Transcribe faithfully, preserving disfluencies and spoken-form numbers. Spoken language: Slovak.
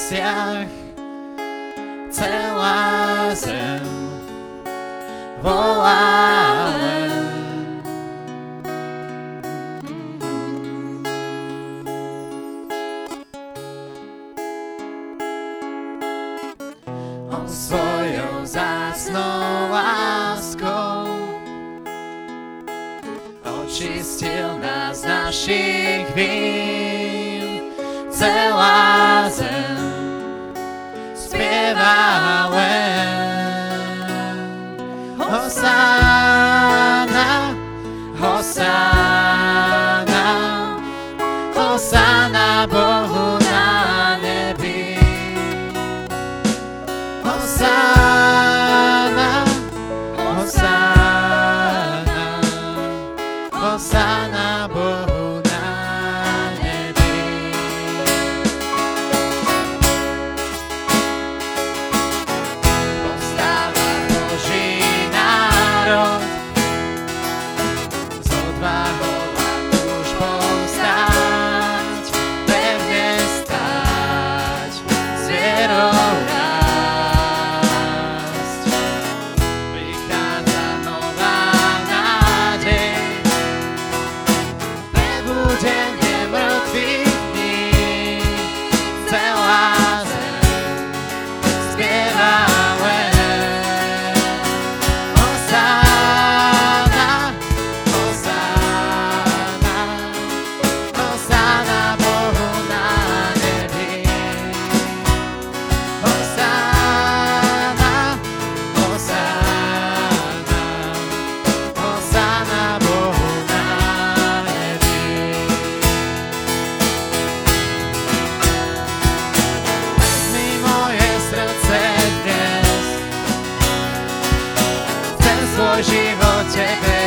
nebesiach, celá zem volá len. On svojou vzácnou láskou očistil nás z našich vín. Celá zem spieva len. Hosanna, Hosanna, Hosanna Bohu na nebi. Hosanna, Hosanna, Hosanna Bohu na nebi. Povstáva Boží národ s odvahou a túžbou stáť, pevne stáť, s vierou rásť. Prichádza nová nádej, prebudenie mŕtvych dní. Celá zem spieva len. Hosanna, Hosanna, Hosanna Bohu na nebi. Hosanna, Hosanna, Hosanna Bohu na nebi. Vezmi moje srdce dnes, chcem svoj život Tebe